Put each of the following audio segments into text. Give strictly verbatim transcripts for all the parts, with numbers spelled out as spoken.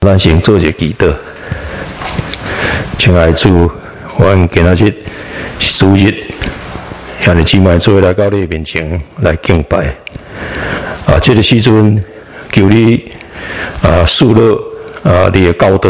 咱先做一个祈祷，亲爱的主，阮今仔日是主日，兄弟姊妹做来到你面前来敬拜。啊，这个时阵求你啊，赐落啊你的教导，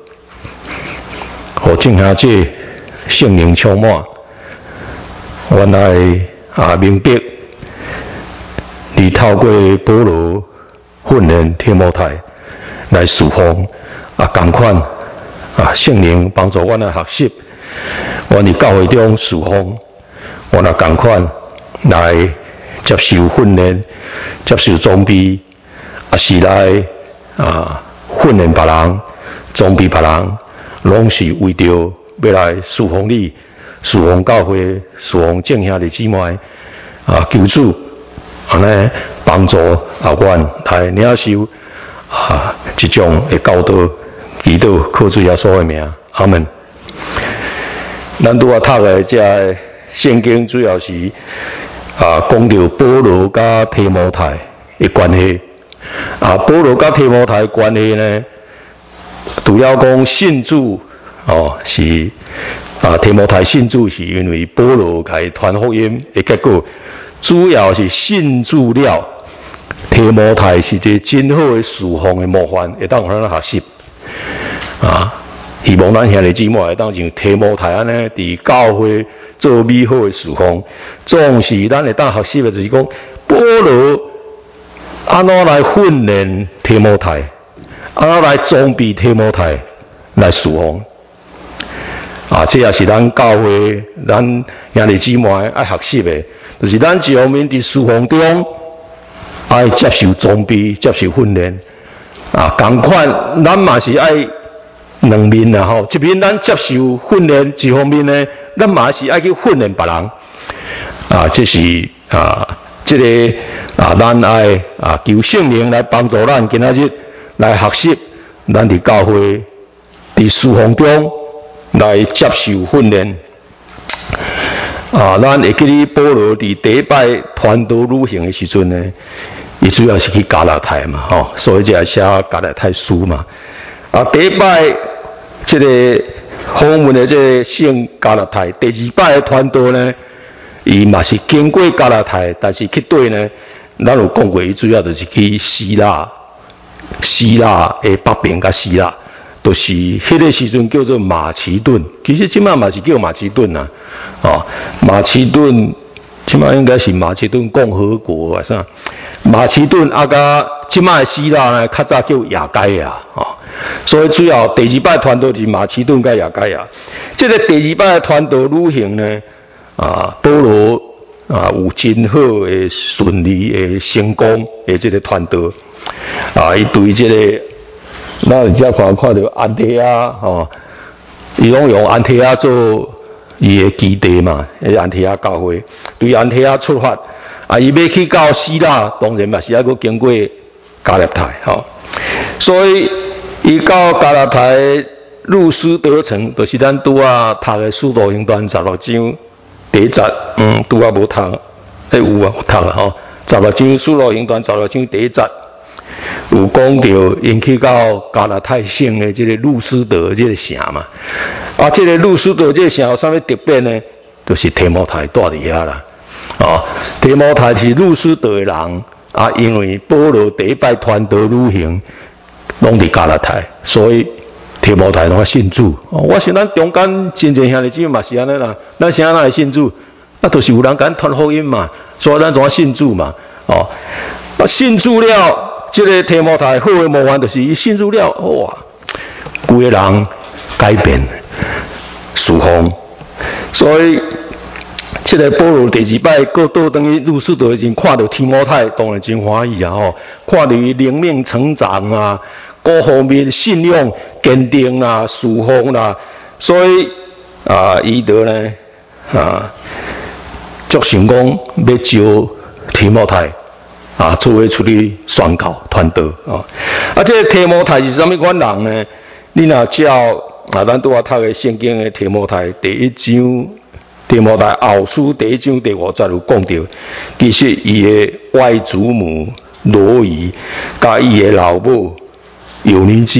互正下这圣灵充满，原来啊明白，你透过保罗训练提摩太。来侍奉啊，同款啊，圣灵帮助我来学习，我伫教会中侍奉，我来同款来接受训练，接受装备，啊是来啊训练别人，装备别人，拢是为着要来侍奉你，侍奉教会，侍奉正兄弟姊妹啊，求主安尼帮助啊，阮来领受。啊，这种的教导、祈祷，靠主耶稣的名，阿门。咱拄啊读的这圣经，主要是啊讲到保罗甲提摩太的关系。啊，保罗甲提摩太的关系呢，主要讲信主哦，是啊提摩太信主是因为保罗开传福音的结果，主要是信主了。提摩太是一个真好的侍奉的模范，会当互咱学习啊！希望咱兄弟姊妹会当像提摩太安尼，伫教会做美好的侍奉。总是咱会当学习的，就是讲保罗安怎来训练提摩太，安怎来装备提摩太来侍奉啊！这也是咱教会咱兄弟姊妹爱学习的，就是咱一方面伫侍奉中。爱接受装备，接受训练啊，同款，咱嘛是爱两面啦吼。一面咱接受训练，一方面呢，咱嘛是爱去训练别人啊。这是啊，这个啊，咱爱啊求圣灵来帮助咱今仔日来学习，咱伫教会伫侍奉中来接受训练啊。咱会记哩保罗伫第一摆传道旅行的时阵呢。伊主要是去加拉太嘛，吼、哦，所以就写加拉太书嘛。啊，第一摆这个访问的这个圣加拉太，第二摆的传道呢，伊嘛是经过加拉太，但是去对呢，咱有讲过，伊主要就是去希腊，希腊的北边甲希腊，都、就是迄个时阵叫做马其顿，其实即摆嘛是叫马其顿呐，哦，马其顿。即摆应该是马其顿共和国啊，啥？马其顿啊，甲即摆希腊呢，较早叫亚该亚哦。所以主要第二摆传道是马其顿甲亚该亚。这个第二摆传道旅行呢，啊，保罗啊有真好的顺利的成功的这个传道啊，伊对这个，咱而家看看到安提阿哦，伊拢用安提阿做。伊的基地嘛，安提阿教会对安提阿出发，啊，伊要去到希腊，当然嘛是要阁经过加勒泰，吼、哦，所以伊到加勒泰入斯德城，就是咱拄啊读的《使徒行传》十六章第一节，嗯，拄啊无读，诶有啊有读啊吼，十六章《使徒行传》十六章第一节。有讲到因去到加拉太省的这个路斯德这个城嘛，啊，这个路斯德这个城有啥物特别呢？就是提摩太住伫遐啦，哦，提摩太是路斯德的人，啊，因为保罗第一摆传道旅行，拢伫加拉太，所以提摩太拢信主。哦，我想咱中间真正兄弟姊妹嘛是安尼啦，咱啥人会信主？啊，就是有人敢传福音嘛，所以咱怎信主嘛，哦，啊，信主了。这个提摩太好的模范就是伊信主了，哇，规个人改变，侍奉，所以这个保罗第二摆过倒转去入世的时候，看到提摩太，当然真欢喜啊！吼，看到伊灵命成长啊，各方面信仰坚定啊，侍奉啦，所以啊，伊得呢啊，足想讲要招提摩太。啊，作为出去宣告传道啊！啊，这个提摩太是啥物款人呢？你若照啊，咱拄啊读的圣经的提摩太第一章，提摩太后书第一章第五节有讲到，其实伊的外祖母罗伊，甲伊的老母尤尼基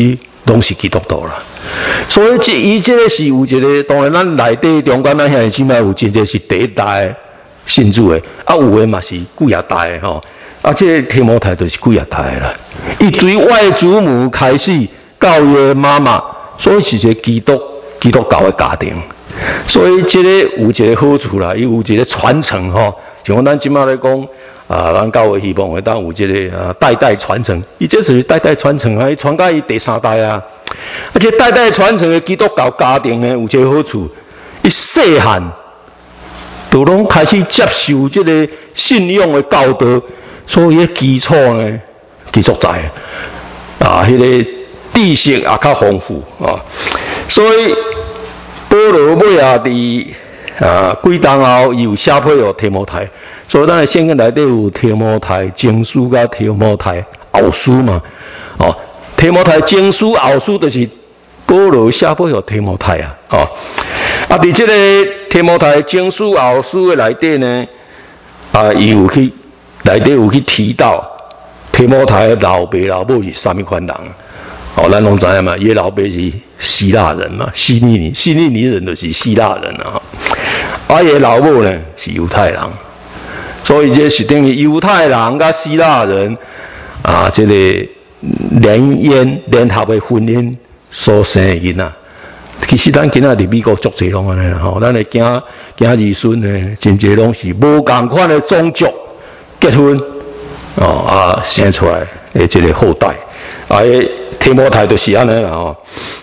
拢是基督徒啦。所以这伊这个是有一个，当然咱内底中间咱现起码有真正是第一代信主的，啊有的嘛是几啊代的吼，啊这个提摩太就是几啊代的啦。伊对外祖母开始教育妈妈，所以是一个基督基督教的家庭。所以这个有一个好处啦，伊有一个传承吼，像咱即马来讲。啊，咱教会希望会当有这个啊代代传承，伊这是代代传承啊，伊传到伊第三代啊，而且代代传承的基督教家庭呢，有一个好处，伊细汉都拢开始接受这个信仰的教导，所以基础呢，基础在啊，迄、那个知识也较丰富啊，所以保罗尾啊伫啊几当后，伊有写批予提摩太。所以咱的圣经内底有提摩太前书甲提摩太后书嘛，哦，提摩太前书后书就是保罗写给予提摩太啊，哦，啊，伫这个提摩太前书后书的内底呢，啊，伊有去内底有去提到提摩太的老爸老母是啥物款人，哦，咱拢知影嘛，伊的老爸是希腊人嘛，希利尼希利尼人就是希腊人啊，啊，伊的老母呢是犹太人。所以这是等于犹太人甲希腊人啊，这个联姻联合的婚姻所生的囡仔。其实咱今仔伫美国足侪拢安尼啦，吼，咱的囝囝儿孙呢，真侪拢是无共款的种族结婚，哦啊生出来的这个后代，啊，提摩太就是安尼啦，吼。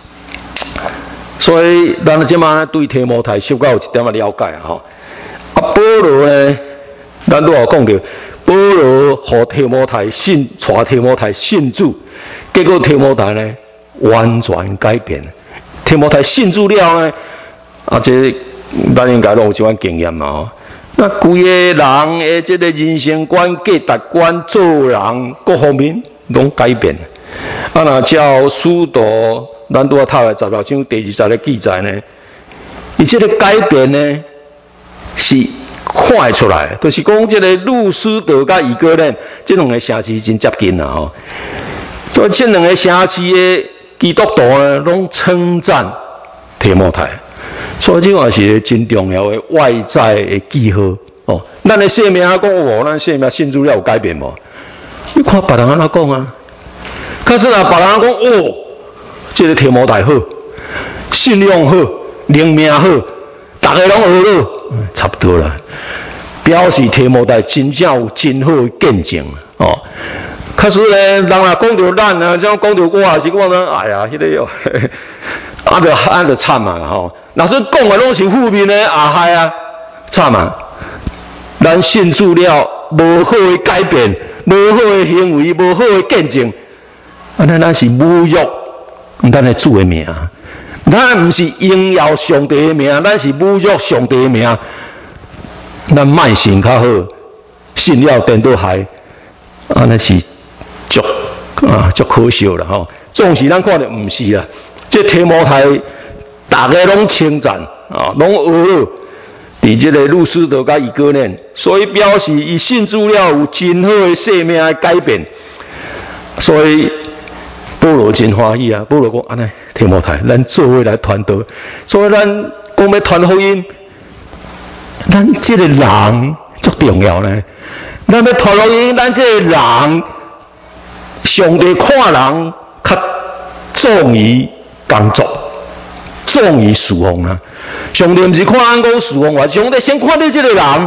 所以咱即马对提摩太小可有一点仔了解，吼。啊，保罗呢？咱都有讲到，保罗和提摩太信，带提摩太信主，结果提摩太呢完全改变。提摩太信主了呢，啊，这咱应该拢有这款经验嘛。那规个人的这个人生观、价值观、做人各方面拢改变。啊，那照书读，咱都要读的十六章第二十的记载呢，伊这个改变呢是。看会出来，就是讲这个路斯德甲以哥呢，这两个城市真接近啦吼。所以这两个城市的基督徒呢，拢称赞提摩太，所以这也是真重要的外在的记号哦。咱的生命讲哦，咱生命信主了有改变无？你看别人安怎讲啊？可是啊，别人讲哦，这个提摩太好，信仰好，灵命好。大家拢学了，差不多啦。表示提摩太真正有真好的见证哦。可是呢，人若讲到咱啊，像讲到我也是讲呢，哎呀，迄、那个哟，啊着啊着惨啊吼。若说讲的拢是负面的，啊害啊，惨啊。咱信主了，无好的改变，无好的行为，无好的见证，啊，咱咱是侮辱咱的主的名。咱毋是荣耀上帝的名，咱是侮辱上帝的名。咱卖信较好，信了颠倒害，啊，那是足啊足可笑啦吼。总是咱看着毋是啦，这提摩太大家拢称赞啊，拢学了，伫这个路斯德甲以哥念，所以表示伊信主了有真好的生命的改变，所以。保罗真欢喜啊！保罗讲安尼，提摩太，咱做伙来传道。所以咱讲要传福音，咱这个人足重要呢。咱要传福音，咱这个人，上帝看人较重于工作，重于侍奉啊。上帝毋是看人讲侍奉，我上帝先看你这个人。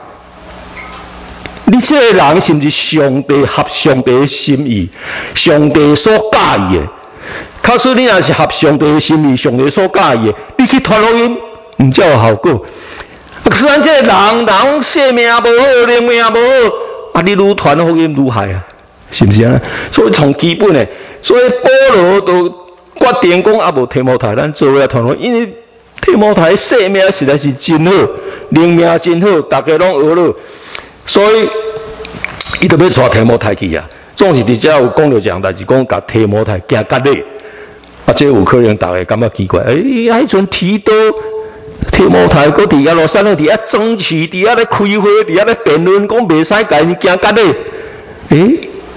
你这个人是不是上帝合上帝的心意？上帝所介意的。假使你若是合上帝的心意，上帝所介意的，你去传福音，唔才有效果。可是咱这个人，人性命无好，灵命无好，啊，你愈传福音愈害啊，是不是啊？所以从基本的，所以保罗都决定讲啊，无提摩太，咱做来传福音，因为提摩太性命实在是真好，灵命真好，大家拢学了。所以，伊就要带提摩太去啊。总是伫遮有讲到这样代志，讲甲提摩太行隔离，啊，这有可能大家感觉奇怪。诶、欸，迄阵提到提摩太，搁伫遐罗山咧，伫遐争取，伫遐咧开会，伫遐咧辩论，讲袂使甲伊行隔离。诶、欸，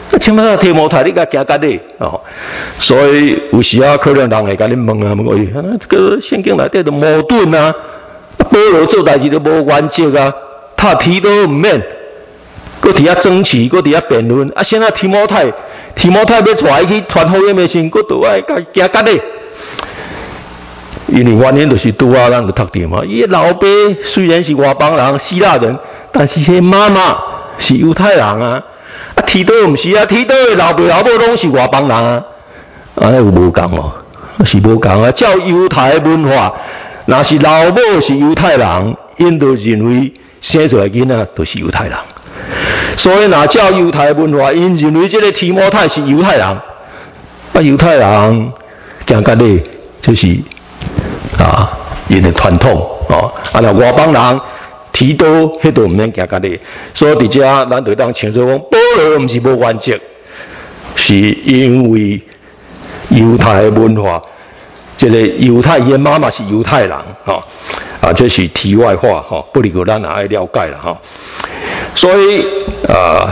像那提摩太，你甲行家己哦，所以有时啊，可能人会甲你问啊，问伊，这个圣经内底就矛盾啊，保罗做代志都无原则啊，他提都唔免，搁伫遐争取，搁伫遐辩论，啊，现在提摩太，提摩太要带去传福音的时，搁都爱甲行家己。因为原因就是拄啊，咱就读着嘛。伊老爸虽然是外邦人、希腊人，但是迄妈妈是犹太人啊。啊，提多毋是啊，提多的老爸老母拢是外邦人啊。啊，有无共哦？是无共啊。照犹太文化，若是老母是犹太人，因就认为生出来囡仔都是犹太人。所以若照犹太文化，因认为这个提摩太是犹太人。啊，犹太人讲家己就是。啊，因的传统哦，啊，那外邦人提多，迄都唔免行家己，所以伫遮咱就当清楚讲，保罗唔是无原则，是因为犹太文化，这个犹太伊妈妈是犹太人，哦，啊，这是题外话，哈、哦，不离个咱也爱了解了，哈、哦，所以啊，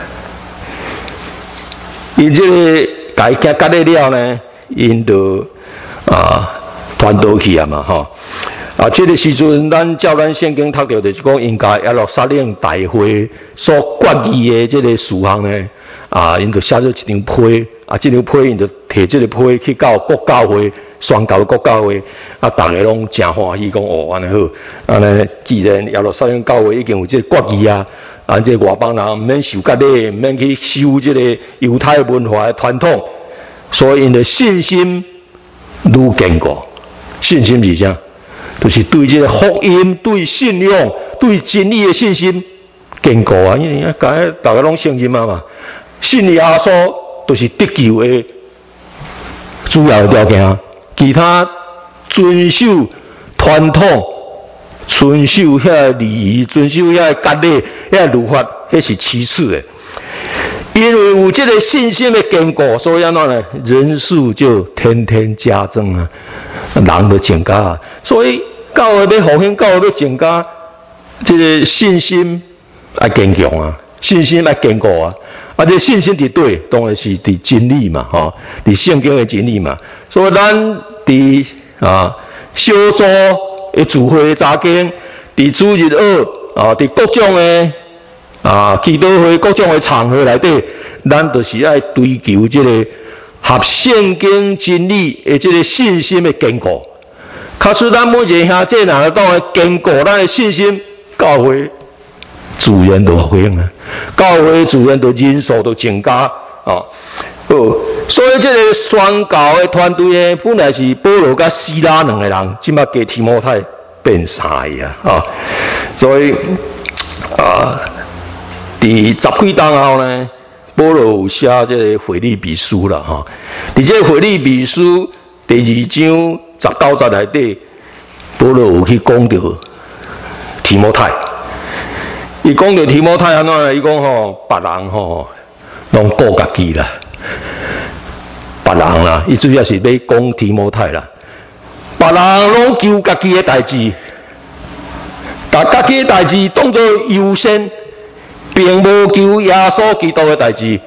因这个家行家己了呢，因就啊。传倒去啊嘛，吼！啊，这个时阵，咱照咱圣经读到，就是讲，因家耶路撒冷大会所决议的这个事项呢，啊，因就写咗一张批，啊，这张批因就摕这个批去到国教会，宣告国教会，啊，大家拢真欢喜，讲哦，安尼好，安尼既然耶路撒冷教会已经有这个决议啊，啊，这外邦人唔免受隔离，唔免去受这个犹太文化的传统，所以因的信心愈坚固。信心是啥？就是对这个福音、对信仰、对真理的信心坚固啊！因为大家大家拢信心啊嘛，信耶稣就是得救的主要的条件。其他遵守传统、遵守遐礼仪、遵守遐隔离、遐律法，迄是其次的。因为有这个信心的坚固，所以安怎呢？人数就天天加增啊，人就增加啊。所以教会要复兴，教会要增加，这个信心要坚强啊，信心要坚固啊。啊，这信心伫对，当然是伫真理嘛，吼、哦，伫圣经的真理嘛。所以咱伫啊小组的聚会查经，伫主日学啊，伫各种的。啊，祈祷会各种的场合内底，咱就是爱追求这个合圣经真理的这个信心的坚固。假使咱每一个兄弟若当会坚固咱的信心，教会自然就复兴啊，教会自然就人数就增加啊。哦，所以这个宣教的团队呢，本来是保罗甲希拉两个人，即马加提摩太变三个啊，啊，所以啊。伫十几档后呢，保罗有写这个腓立比书啦，哈。伫这腓立比书第二章十九节内底，保罗有去讲到提摩太。伊讲到提摩太安怎呢？伊讲吼，别人吼拢顾家己啦，别人啦，伊主要是要讲提摩太啦。别人拢求家己的代志，把家己的代志当作优先。并无求耶稣基督的代志，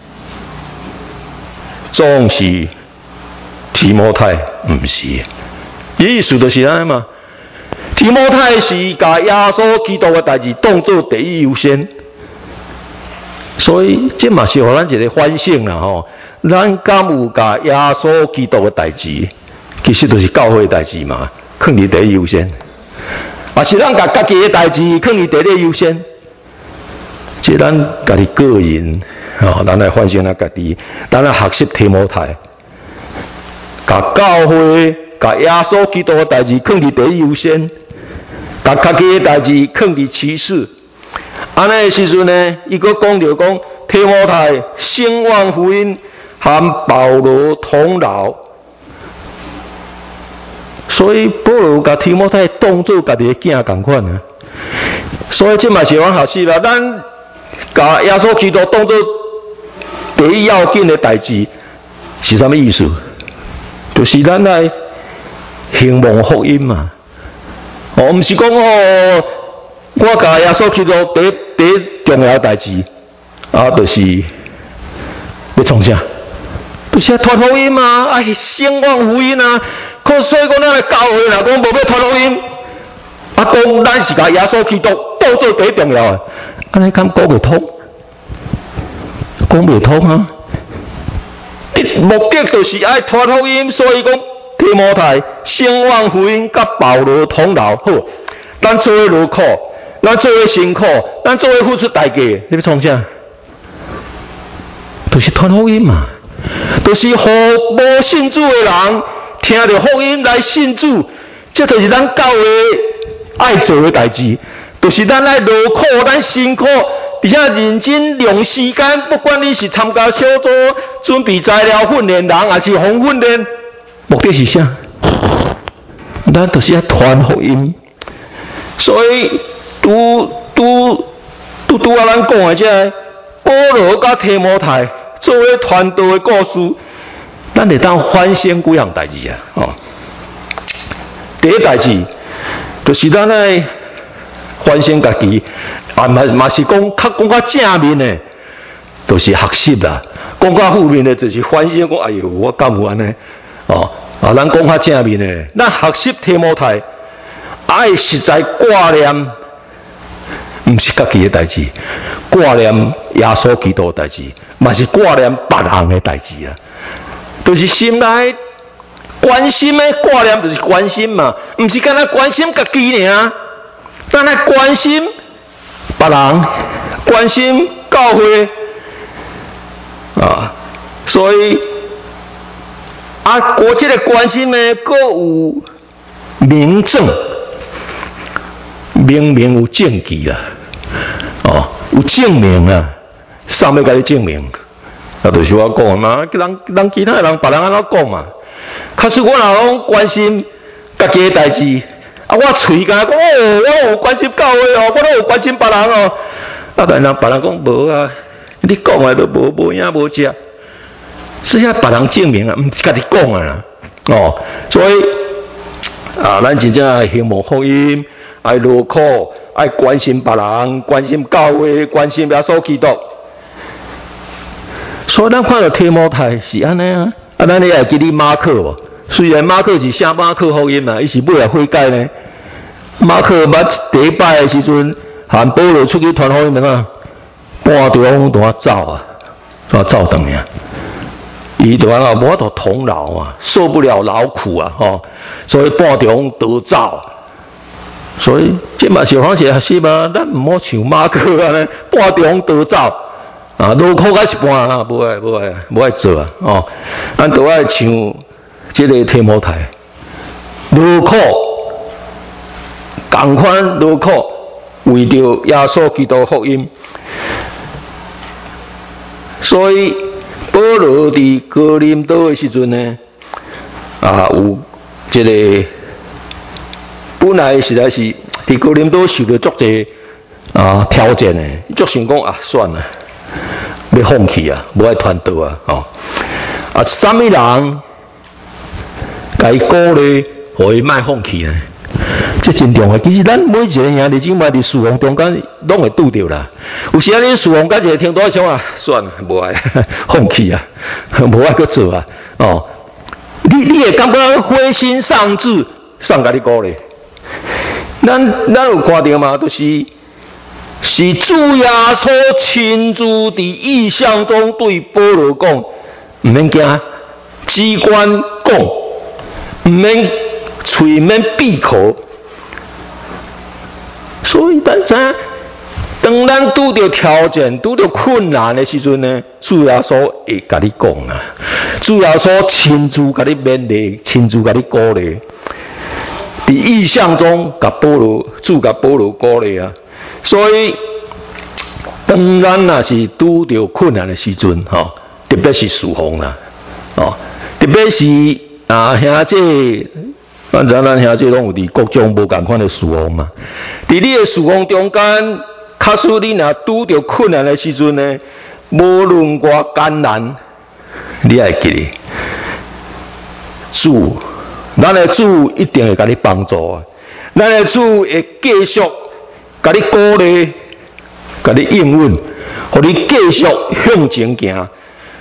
总是提摩太唔是，意思就是安尼嘛。提摩太是把耶稣基督的代志当作第一优先，所以这嘛是互咱一个反省啦吼。咱敢有把耶稣基督的代志，其实就是教会的代志嘛，放伫第一优先，啊是咱把家己的代志放伫第二优先。即咱家己个人，哦，咱来反省咱家己，咱来学习提摩太，甲教会、甲耶稣基督的代志放伫第一优先，甲家己的代志放伫其次。安尼的时阵呢，伊阁讲着讲提摩太兴旺福音和保罗同劳，所以保罗甲提摩太当作家己的囝共款啊。所以这嘛是往学习啦，咱。把耶稣基督当作第一要紧的代志，是啥物意思？就是咱来兴旺福音嘛。哦，唔是讲哦，我甲耶稣基督第第重要的代志，啊，就是要创啥？就是要传福音嘛，哎，声望福音啊。可所以讲，咱来教会啦，讲无要传福音，啊，讲咱是甲耶稣基督当做最重要的，安尼敢讲袂通？讲袂通啊！目的就是爱传福音，所以讲提摩太声望福音甲保罗同劳好，咱做伙劳苦，咱做伙辛苦，咱做伙付出代价，你要创啥？就是传福音嘛，就是予无信主的人听到福音来信主，这就是咱教会爱做的代志，就是咱爱劳苦，咱辛苦。而且认真用时间，不管你是参加小组、准备材料、训练人，还是红训练，目的是啥？咱就是要传福音。所以，拄拄拄拄啊，咱讲的这保罗甲提摩太作为传道的故事，咱会当反省几样代志啊！哦，第一代志就是咱来反省家己。啊，嘛嘛是讲，较讲较正面的，就是学习啦；讲较负面的，就是反省讲，哎呦，我干有安尼？哦，啊，咱讲较正面的，咱学习提摩太，爱实在挂念，毋是家己的代志，挂念耶稣基督的代志，嘛是挂念别人的代志啊。就是心内关心的挂念，就是关心嘛，毋是干那关心家己尔，咱来关心。别人关心教会啊，所以啊，国际的关心呢，各有明证，明明有证据啦，哦，有证明啊，上面甲你证明，啊，就是我讲嘛，人人其他人别人安怎讲嘛，可是我若讲关心家己的代志。啊！我嘴甲讲哦，我有关心教会哦，我都有关心别人哦。啊，但人别人讲无啊，你讲的都无无影无食，是要别人证明啊，毋是家己讲啊。哦，所以啊，咱真正爱希望福音，爱劳苦，爱关心别人，关心教会，关心耶稣基督。所以咱看到提摩太是安尼啊，啊，咱你会记得马可无？虽然马可是写马可福音嘛，伊是尾来悔改呢。马可捌第一摆的时阵，含保罗出去传福音怎啊？半中都走啊，都走回啊。伊就啊无法度同劳啊，受不了劳苦啊，吼、哦，所以半中都走。所以这嘛是方式是嘛，咱毋好像马可安尼，半中都走啊，劳苦甲一半啊，无爱无爱无爱做啊，哦，咱都爱像。这个提摩太，劳苦，同款劳苦，为着耶稣基督福音，所以保罗伫哥林多的时阵呢，啊有这个本来实在是伫哥林多受到足侪啊挑战的，足想讲啊算了，要放弃啊，无爱传道啊，哦，啊什么人？该鼓励，互伊莫放弃啊！这真重要。其实咱每一个兄弟姊妹伫事奉中间，拢会拄着啦。有时啊，你事奉甲一个听多想啊，算了，无爱放弃啊，无爱去做啊。哦，你你会感觉灰心丧志，上甲你鼓励。咱咱有看到嘛？就是是主耶稣亲自伫异象中对保罗讲，毋免惊，只管讲。毋免嘴免闭口，所以咱知，当咱拄着挑战、拄着困难的时阵呢，主耶稣会甲你讲啊，主耶稣亲自甲你勉励，亲自甲你鼓励。伫意象中，甲保罗，主甲保罗鼓励啊。所以，当咱若是拄着困难的时阵，吼，特别是事奉啦，哦，特别是。啊，兄弟，反正咱兄弟拢有伫各种无共款的事奉嘛。伫你的事奉中间，假使你若拄着困难的时阵呢，无论偌艰难，你爱记得，主，咱的主一定会甲你帮助啊。咱的主会继续甲你鼓励，甲你应允，互你继续向前行。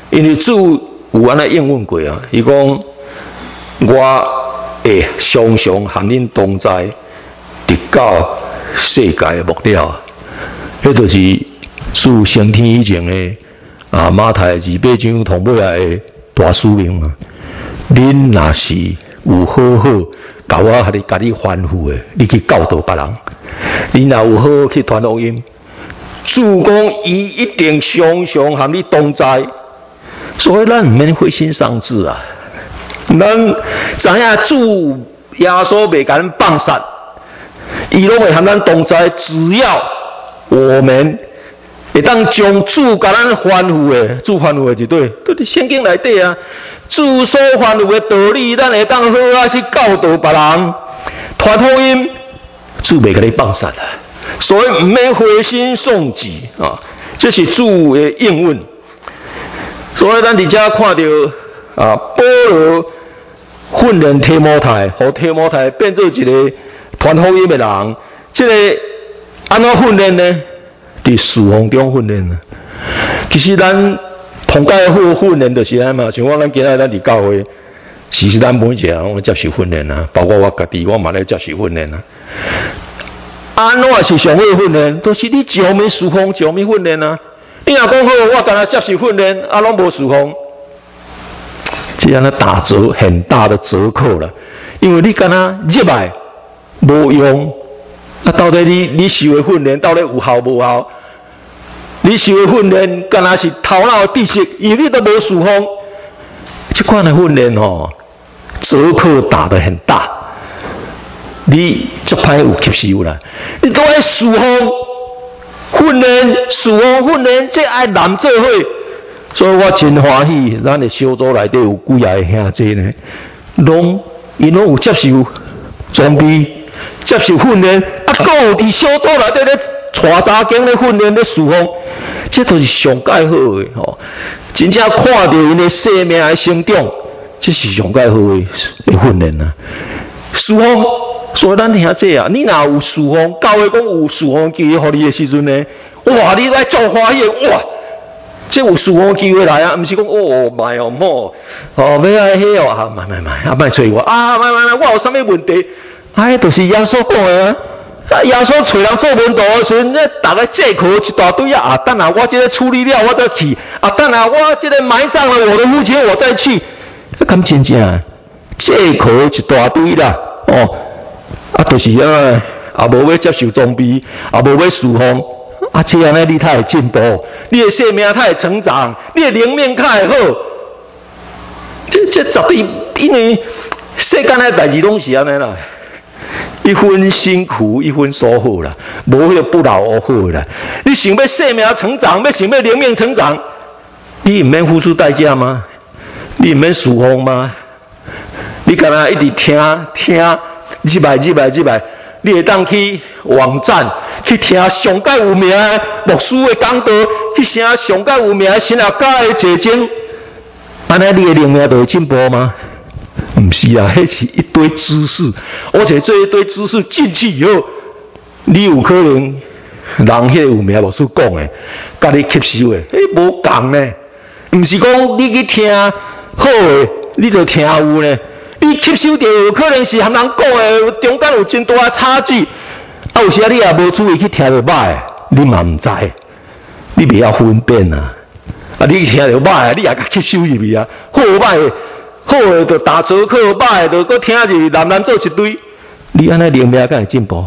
因为主有安尼应允过啊，伊讲我会常常和恁同在，直到世界的末了。迄就是主升天以前的啊，马太二八章同尾的大使命嘛。恁若是有好好甲我和你甲你吩咐的，你去教导别人；你若有好好去传福音，主讲伊一定常常和你同在。所以咱唔免灰心丧志啊！咱知影主耶稣袂甲咱放杀，伊拢会和咱同在，只要我们会当将主甲咱吩咐的，主吩咐的就对，都伫圣经内底啊。主所吩咐的道理，咱会当好啊去教导别人，传福音，主袂甲你放杀啊。所以唔免灰心丧志啊！这是主的应允。所以咱伫遮看到啊，保罗训练提摩太，互提摩太变做一个传福音的人。这个安怎训练呢？伫侍奉中训练啊。其实咱同介好训练就是安嘛，像我咱今仔咱伫教会，其实咱每一个人拢接受训练啊，包括我家己，我嘛咧接受训练啊。安怎是上好训练？都、就是你一方面侍奉，一方面训练啊。你若讲好，我干那接受训练，啊，拢无侍奉，这样咧打折很大的折扣了。因为你干那入来无用，啊，到底你你受的训练到底有效无效？你受的训练干那是头脑知识，因为你都无侍奉，这款的训练哦，折扣打得很大。你这歹有吸收啦，你都爱侍奉。训练、侍奉、训练，这爱难做伙，所以我真欢喜，咱的小组内底有几个兄弟呢，拢因拢有接受装备、接受训练，啊，还有伫小组内底咧带查经咧训练咧侍奉，这都是上介好的吼，真正看到因的生命的成长，这是上介好的训练啊，侍奉。所以咱听这啊，你若有侍奉，教会讲有侍奉机会，互你的时阵呢，哇，你来做欢喜，哇，这有侍奉机会来啊，毋是讲哦，卖哦，唔好，哦，要爱迄哦，啊，卖卖卖，啊，卖找我，啊，卖卖卖，我有啥物问题？哎，就是耶稣讲的啊，啊，耶稣找人做门徒的时阵，咧，大家借口一大堆啊，啊，等下我这个处理了，我再去，啊，等下我这个埋葬了我的父亲，我再去，咁真正借口一大堆啦，哦。啊，就是啊，也无要接受装备，也无要侍奉，啊，这样呢，你才会进步，你的生命才会成长，你的灵命才会好。这这绝对，因为世间的代志拢是安尼啦，一分辛苦一分收获啦，无迄个不劳而获啦。你想要生命成长，要想要灵命成长，你唔免付出代价吗？你唔免侍奉吗？你干那一直听听？入来入来入来，你会当去网站去听上界有名的牧师的讲道，去听上界有名的神学家的解经，安尼你的灵命就会进步吗？唔是啊，迄是一堆知识，而且这一堆知识进去以后，你有可能人迄个有名牧师讲的，甲你吸收的，迄无共呢。唔是讲你去听好的，你就听有呢。你吸收到有可能是和人讲的中间有真大的差距，啊，有时你也无注意去听到歹，你嘛唔知，你袂晓分辨啊！啊，你听到歹，你也甲吸收入去啊，好歹好的就打折扣，歹的就搁听入去，难难做一堆，你安尼灵命才会进步。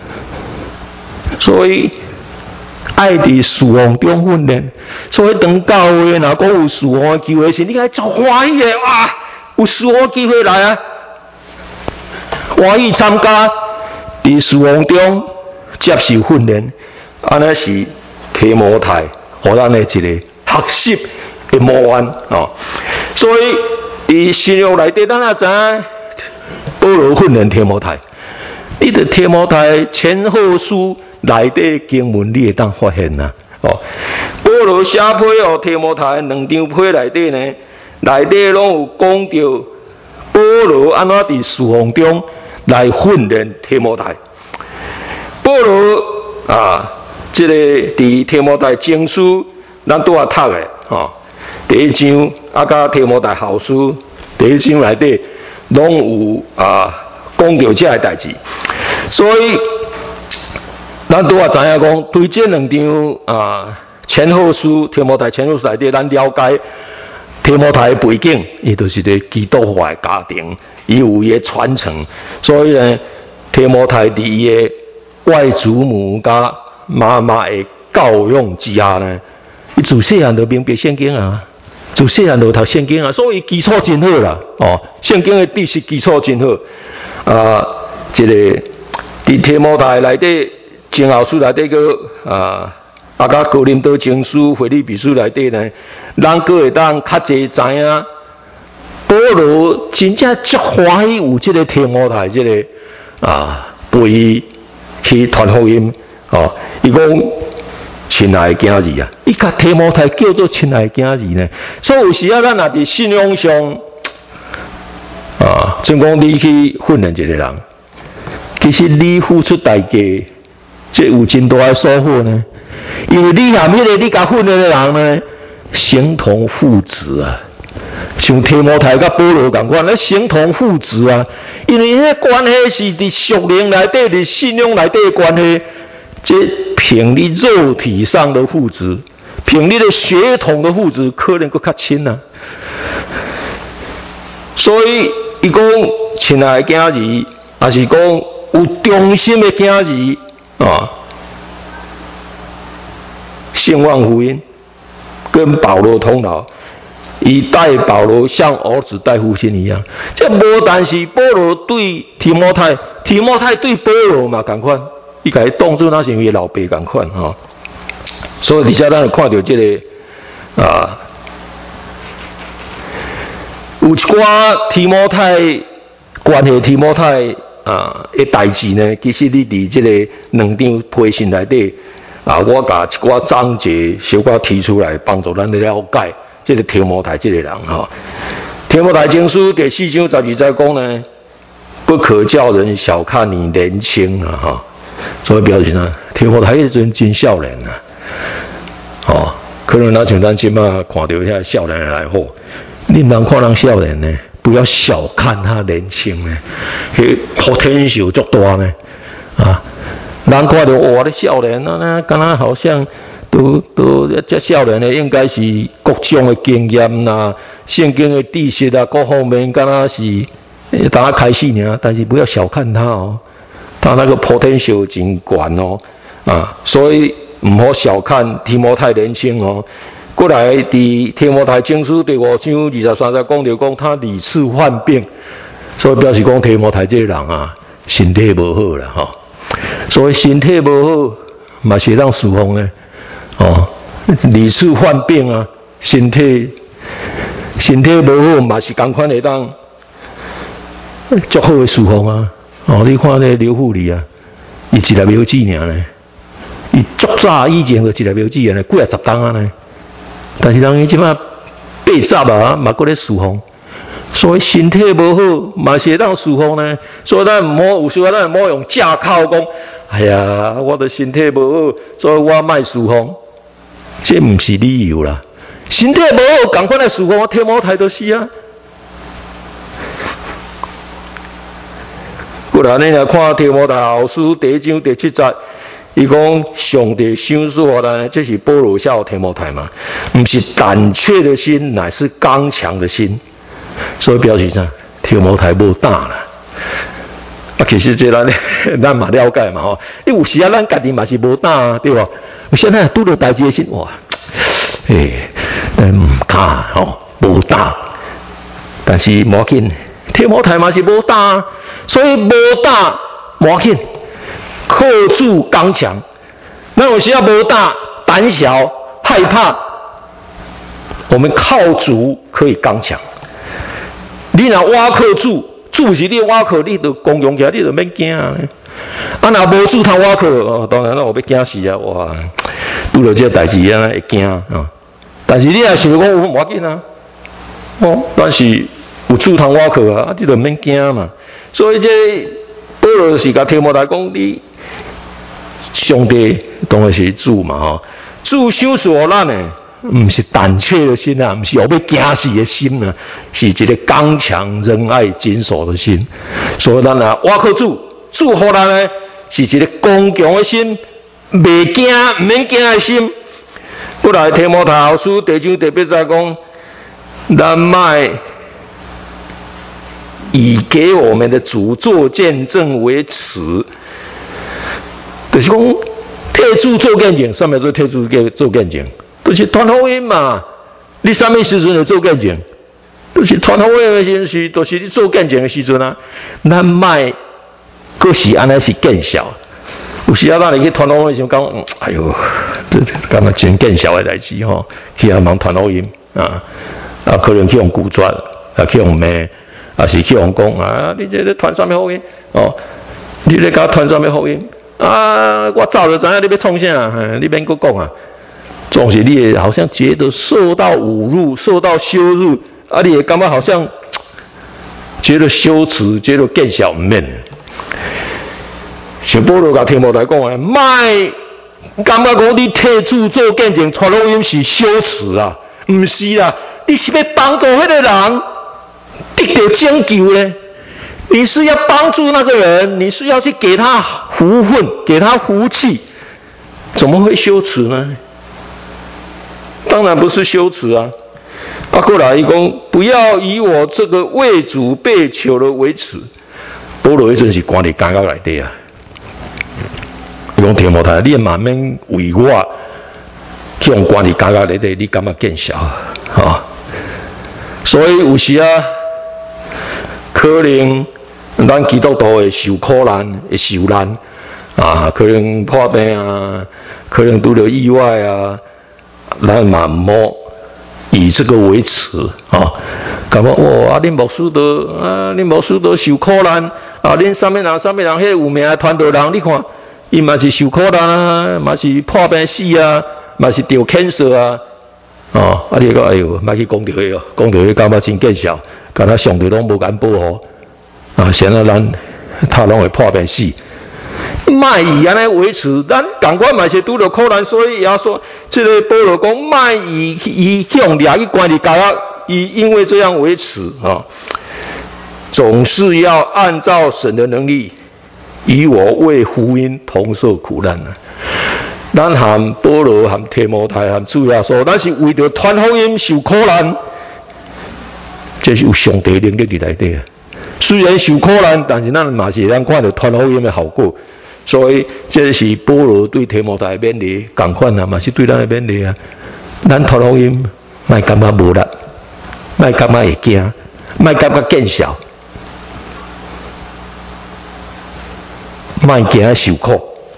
所以爱伫侍奉中训练，所以当教会若讲有侍奉的机会时，你该足欢喜的哇！有侍奉机会来啊！欢喜参加伫侍奉中接受训练，安尼是提摩太互咱的一个学习的模范哦。所以伫新约内底，咱也知影保罗训练提摩太，你伫提摩太前后书内底经文，你会当发现呐哦。保罗写批互提摩太两张批内底呢。内底拢有讲到保罗安怎伫侍奉中来训练提摩太。保罗啊，这个伫提摩太经书，咱拄啊读的吼， 第一章啊，甲提摩太后书第一章内底，拢有啊讲到这个代志。所以，咱拄啊知影讲，对这两章啊前后书、提摩太前后书内底，咱了解提摩太的背景，伊就是个基督化的家庭，伊有伊的传承。所以呢，提摩太伫伊的外祖母甲妈妈的教养之下呢，伊自细汉就明白圣经啊，自细汉就读圣经啊，所以基础真好啦。哦，圣经的知识基础真好。啊，这个伫提摩太内底，前后书内底个啊，啊，甲哥林多前书、腓立比书内底呢，咱阁会当较侪知影，保罗真正足欢喜有这个提摩太这个啊，陪伊去传福音。哦，伊讲亲爱的囝儿啊，伊甲提摩太叫做亲爱的囝儿呢。所以有时啊，咱若伫信仰上啊，像讲你去训练一个人，其实你付出代价，这有真大的收获呢。因为你含迄个你甲训练的人呢，形同父子啊。像提摩太甲保罗共款，咧形同父子啊。因为迄关系是伫属灵内底、伫信仰内底的关系。这凭你肉体上的父子，凭你的血统的父子，可能佫较亲啊。所以，伊讲亲爱的囝儿，也是讲有忠心的囝儿啊。兴旺福音跟保罗同劳，以待保罗像儿子待父亲一样。这无但是保罗对提摩太，提摩太对保罗嘛同款。伊甲伊当作那是伊老爸共款吼，所以底下咱看到这个啊，有一寡提摩太关系提摩太啊的代志呢，其实你伫这个两张批信内底啊，我甲一寡章节小可提出来，帮助咱了解这个提摩太这个人吼。提摩太前书第四章十二节讲呢，不可叫人小看你年轻啊哈。所以表示呢，提摩太迄阵真少年啊，哦，可能咱像咱即马看到遐少年来好，你人看人少年呢，不要小看他年轻呢，迄好天寿足大呢，啊，人看到哇，你少年啊，那敢若好像都都这少年呢，应该是各种的经验啦、圣经的知识啊，各方面敢若是当他开始呢，但是不要小看他哦。他那个 potential 真悬哦，啊，所以唔好小看提摩太年轻哦。过来伫提摩太前书第五章二十三节讲到讲他屡次患病，所以表示讲提摩太这个人啊，身体无好啦吼、哦。所以身体无好，嘛是让属风呢，哦，屡次患病啊，身体身体无好，嘛是同款会当足好的属风啊。哦，你看那刘富里啊，伊一粒苗子尔呢，伊足早以前就一粒苗子呢，几啊十担啊呢。但是人伊即马八十啊，嘛搁咧侍奉，所以身体无好，嘛是会当侍奉呢。所以咱唔好有时候咱唔好用借口讲，哎呀，我的身体无好，所以我卖侍奉，这唔是理由啦。身体无好，赶快来侍奉，提摩太就是啊。过来，你来看提摩太后书第一章第七节，伊讲上帝赏赐予咱，这是保罗写提摩太嘛，不是胆怯的心，乃是刚强的心。所以表示啥？提摩太无胆啦。啊，其实这咱咱嘛了解嘛吼，因为有时啊，咱家己嘛是无胆啊，对吧？现在拄到代志的心，哇，诶，唔敢吼，无胆。但是无要紧，提摩太嘛是无胆啊。所以无胆无要紧，靠主刚强。那有时候无胆、胆小、害怕，我们靠主可以刚强。你若倚靠主，主是你倚靠，你就公用起来，你就免惊啊。啊，若无主通倚靠，哦，当然啦，我要惊死啊！哇，拄到这个代志啊，会惊啊。但是你若想讲无要紧啊，哦，但是有主通倚靠啊，啊，你就免惊嘛。所以这保罗是甲提摩太讲，你上帝当然是主嘛吼，主赏赐予咱的唔是胆怯的心啊，唔是要被惊死的心啊，是一个刚强、仁爱、谨守的心。所以咱啊，我靠主，主互咱呢是一个刚强的心，袂惊、唔免惊的心。不来提摩太后书第九第八节讲，咱卖以给我们的主做见证为耻，就是讲替主做见证，什么叫做替主做见证？就是传福音嘛。你什么时阵就做见证？就是传福音的时时，就是你做见证的时阵啊。咱卖佫是安尼是见效。有时啊，咱入去传福音的时候讲，哎呦，这感觉真见效的代志吼，去阿忙传福音啊，啊可能去用古传，啊去用骂。啊，是去用讲啊！你这咧传什么福音？哦，你咧甲传什么福音？啊，我早就知影你要创啥，你免搁讲啊！总是你也好像觉得受到侮辱、受到羞辱，啊，你也感觉好像觉得羞耻，觉得见小面。像保罗甲提摩太讲啊，卖感觉讲你替主做见证传福音是羞耻啊，唔是啦，你是要帮助迄个人。得到拯救呢？你是要帮助那个人，你是要去给他福分，给他福气，怎么会羞耻呢？当然不是羞耻啊！啊，过来一讲，不要以我这个为主被囚的为耻。保罗迄阵是关伫监狱内底啊，伊讲提摩太，你嘛免为我去用关伫监狱内底，你感觉见笑啊？所以有时啊。可能咱基督徒会受苦难，会受难啊，可能破病啊，可能拄到意外啊，咱嘛唔好以这个为耻啊。感觉哇，啊，恁牧师都啊，恁牧师都受苦难啊，恁啥物人啥物人，迄有名的传道人，你看，伊嘛是受苦难啊，嘛是破病死啊，嘛是得 cancer 啊，哦，啊，你讲哎呦，莫去讲到迄哦，讲到迄感觉真见笑。敢若上帝拢无敢保护啊！现在咱他拢会破病死，卖以安尼为耻，咱赶快嘛是拄着苦难，所以也说，这个保罗讲卖以以向掠去关伫监狱，以因为这样为耻啊！总是要按照神的能力，与我为福音同受苦难啊！咱含保罗、含提摩太、含主耶稣，咱是为着传福音受苦难。这是有上帝灵力伫内底啊！虽然受苦难，但是咱嘛是咱看到传福音的效果。所以这是保罗对提摩太的勉励，同款啊，嘛是对咱的勉励啊。咱传福音，莫感觉无力，莫感觉会惊，莫感觉见笑，莫惊受苦。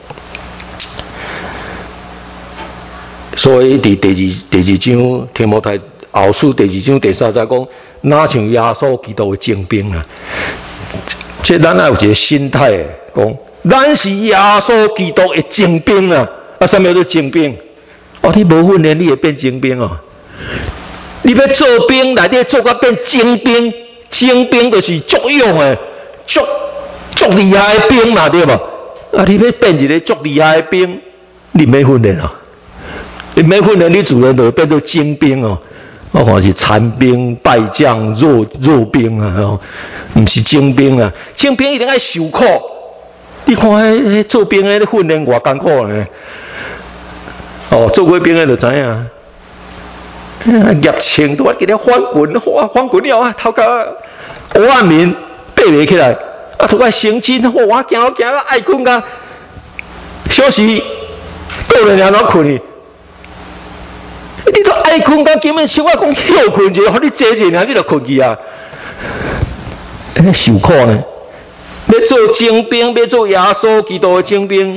所以伫第二第二章提摩太后书第二章第三节讲。哪像耶稣基督的精兵啊？即咱也有一个心态，讲咱是耶稣基督的精兵啊！啊，什么叫做精兵？哦，你无训练，你会变精兵哦。你要做兵，内底做甲变精兵，精兵就是足用的，足足厉害的兵嘛，对吧？啊，你要变一个足厉害的兵，你免训练啊！你免训练，你自然就会变做精兵哦。我看是残兵败将、弱弱兵啊，吼，唔是精兵啊。精兵一定爱受苦。你看迄迄做兵诶，训练偌艰苦呢。哦，做过兵诶就知影。叶青都我记得翻滚，哇，翻滚了啊，头壳黑暗面爬袂起来，啊，头壳神经，哇，我行我行到爱困甲，小时过了两早困去。你都爱困，甲根本想我讲休困者，互你坐一下，你就困去啊！受苦呢？要做精兵，要做耶稣基督的精兵，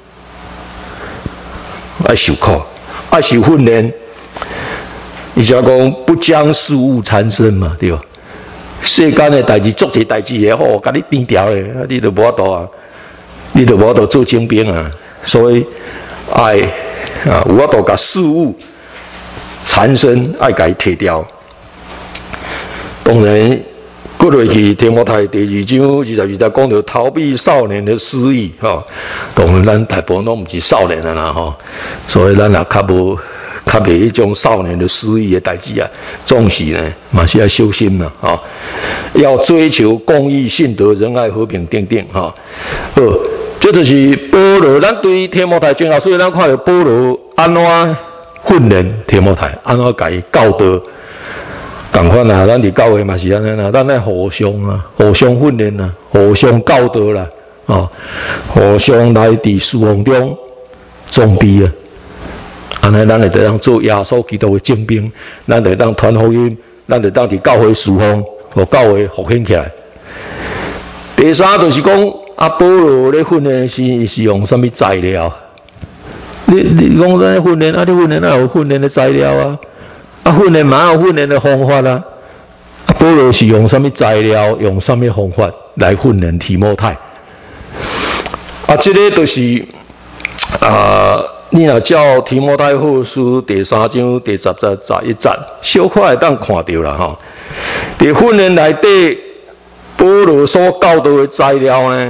爱受苦，爱受训练。伊就讲不将事物缠身嘛，对吧？世间的代志，做些代志也好，甲你颠掉的，你就无法度啊，你就无法度做精兵啊。所以爱啊，有法度甲事物。缠身爱甲伊摕掉，当然，过落去提摩太第二章二十二节讲到逃避少年的私欲，吼、哦，当然咱大部分拢毋是少年啊啦，吼、哦，所以咱也较无较袂迄种少年的失意的代志啊，总是呢，嘛是要小心啦，吼、哦，要追求公义、信德、仁爱、和平等等，哈、哦，呃，这就是保罗。咱对提摩太真好，所以咱看到保罗安怎训练提摩太，安怎甲伊教导。同款啊，咱伫教会嘛是安尼啦，咱来互相啊，互相训练啦，互相教导啦，哦，互相来伫侍奉中装备啊。安尼，咱会得当做耶稣基督的精兵，咱会当传福音，咱会当伫教会侍奉，互教会复兴起来。第三就是讲，啊，保罗咧训练是是用什么材料？你你讲咱训练，啊，你训练哪有训练的材料啊？啊，训练嘛有训练的方法啊。啊，保罗是用什么材料？用什么方法来训练提摩太？啊，这个就是啊。你若照提摩太后书第三章第十节十一节，小可会当看到啦吼。伫训练内底，保罗所教导的材料呢，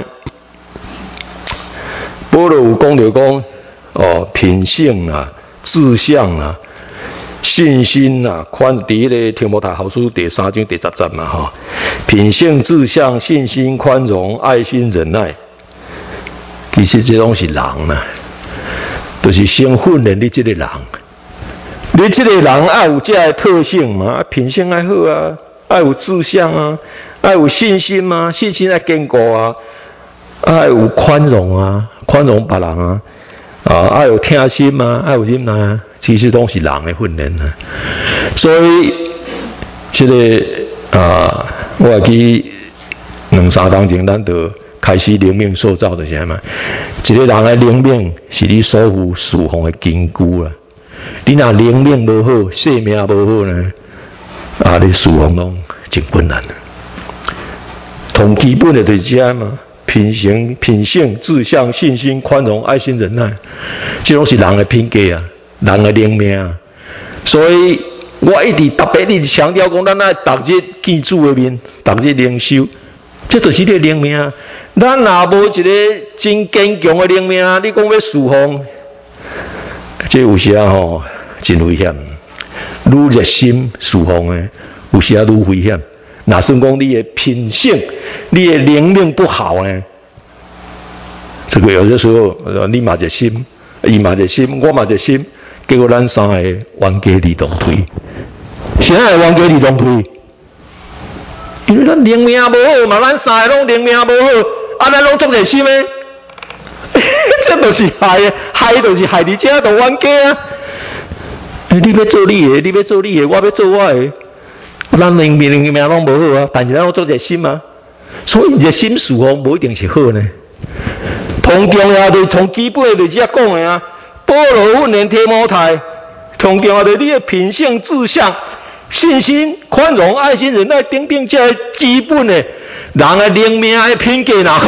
保罗有讲到讲哦，品性啊、志向啊、信心啊，宽伫咧提摩太后书第三章第十节嘛吼。品性、志向、信心、宽容、爱心、忍耐，其实这拢是人啊。就是先训练你这个人，你这个人要有这个特性嘛，品性要好啊，要有志向啊，要有信心嘛，信心要坚固啊，要有宽容啊，宽容别人啊，啊，要有疼心嘛，要有忍耐啊，其实都是人的训练啊。所以，这个啊，我会记两三当前咱就开始灵命塑造就是嘛，一个人的灵命是你所有侍奉的根基啦。你若灵命无好，性命无好呢，啊，你侍奉拢真困难。同基本的就是这嘛，品行、品性、志向、信心、宽容、爱心、忍耐，这拢是人的品格啊，人的灵命啊。所以我一直特别一直强调讲，咱爱逐日见主的面，逐日灵修。这就是你的灵命，咱若无一个真坚强的灵命，你讲要侍奉，这有时啊吼真危险。愈热心侍奉的，有时啊愈危险。若算讲你的品性、你的灵命不好呢，这个有的时候你嘛热心，伊嘛热心，我嘛热心，结果咱三个冤家理同推，谁会冤家理同推？因为咱灵命无好嘛，咱三个拢灵命无好，啊，咱拢足热心诶，这就是害的，害就是害伫遮度冤家啊！你要做你的，你要做你的，我要做我的，咱灵命灵命拢无好啊，但是咱拢足热心啊，所以热心侍奉无一定是好呢。同重要就是从基本的就是遮讲的啊，保罗训练提摩太，同重要就是你的品性、志向。信心、宽容、爱心、忍耐等等，这基本的人的灵命的品格若好，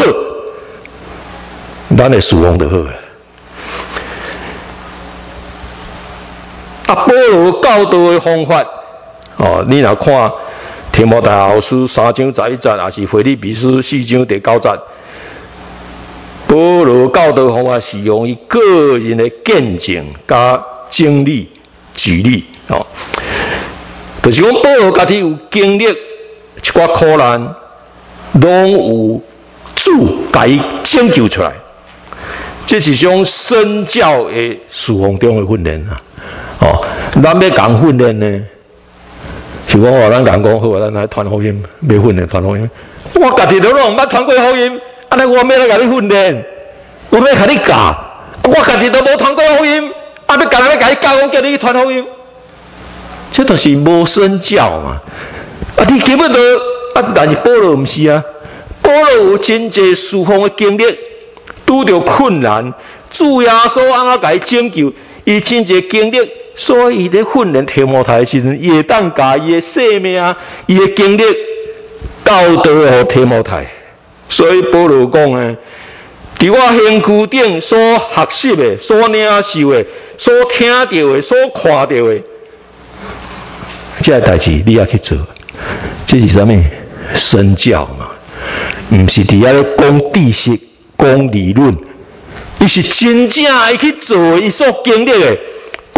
咱的侍奉就好了。啊，保罗教导的方法，哦，你若看提摩太后书三章十一节，也是腓立比书四章第九节，保罗教导方法是用伊个人的见证加经历举例，哦。就是讲，保罗家己有经历一寡苦难，拢有主甲伊拯救出来。这是种身教的侍奉中的训练啊！哦，咱要讲训练呢，是讲哦，咱讲讲好，咱来传福音，要训练传福音。我家己都拢毋捌传过福音，安尼我要来甲你训练，我要甲你教，我家己都无传过福音，啊，要干哪要甲你教，我叫你去传福音。这就是无身教嘛！啊，你根本都啊，但是保罗唔是啊，保罗有真济侍奉的经历，拄着困难，主耶稣安怎甲伊拯救，伊真济经历，所以伊咧训练提摩太的时阵，伊会当甲伊的生命、伊的经历教导互提摩太。所以保罗讲诶，伫我身躯顶所学习的、所领受的、所听到的、所看到的。这个代志你也去做，这是啥物？身教嘛，唔是伫遐咧讲知识、讲理论，伊是真正会去做伊所经历的。